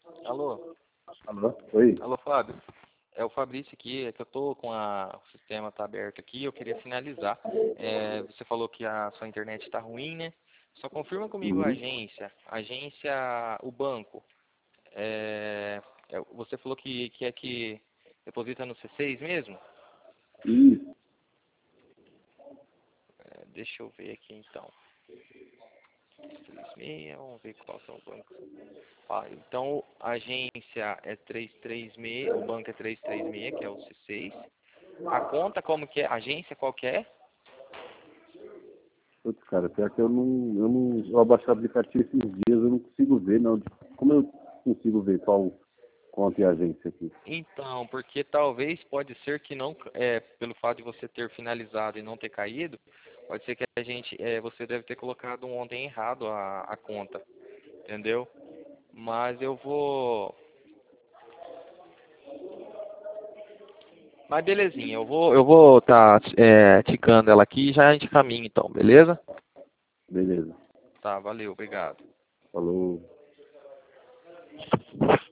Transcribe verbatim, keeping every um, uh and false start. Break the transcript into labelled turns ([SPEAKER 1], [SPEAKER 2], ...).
[SPEAKER 1] Alô?
[SPEAKER 2] Alô? Oi?
[SPEAKER 1] Alô, Fábio? É o Fabrício aqui, é que eu tô com a, o sistema tá aberto aqui, eu queria finalizar. É, você falou que a sua internet está ruim, né? Só confirma comigo a
[SPEAKER 2] Uhum.
[SPEAKER 1] agência, a agência, o banco. É, é, você falou que, que é que deposita no C seis mesmo?
[SPEAKER 2] Isso.
[SPEAKER 1] É, deixa eu ver aqui então. três seis, vamos ver qual são os bancos. Ah, então a agência é trezentos e trinta e seis, o banco é trezentos e trinta e seis, que é o C seis. A conta como que é? A agência qual que é?
[SPEAKER 2] Putz, cara, pior que eu não, eu não, eu abaixei o aplicativo esses dias, eu não consigo ver, não. Como eu consigo ver qual conta e agência aqui?
[SPEAKER 1] Então, porque talvez pode ser que não, é, pelo fato de você ter finalizado e não ter caído, pode ser que a gente, é, você deve ter colocado ontem errado a, a conta, entendeu? Mas eu vou, mas belezinha, eu vou, eu vou tá, é, ticando ela aqui e já a gente caminha então, beleza?
[SPEAKER 2] Beleza.
[SPEAKER 1] Tá, valeu, obrigado.
[SPEAKER 2] Falou.